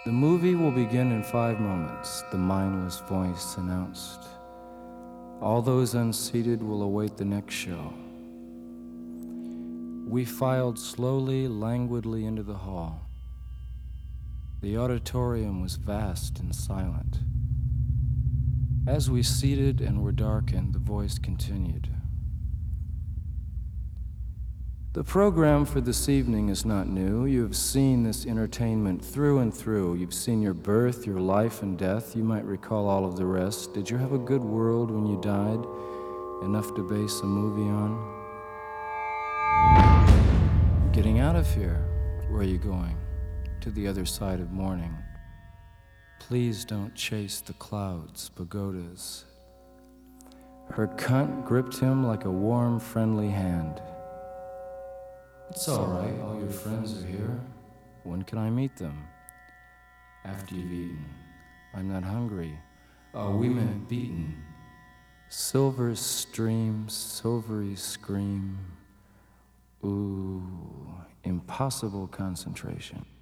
The movie will begin in 5 moments, the mindless voice announced. All those unseated will await the next show. We filed slowly, languidly into the hall. The auditorium was vast and silent. As we seated and were darkened, the voice continued. The program for this evening is not new. You have seen this entertainment through and through. You've seen your birth, your life and death. You might recall all of the rest. Did you have a good world when you died? Enough to base a movie on? Getting out of here. Where are you going? To the other side of morning. Please don't chase the clouds, pagodas. Her cunt gripped him like a warm, friendly hand. It's all right, all your friends are here. When can I meet them? After you've eaten. I'm not hungry. Oh, we meant beaten. Silver stream, silvery scream. Ooh, impossible concentration.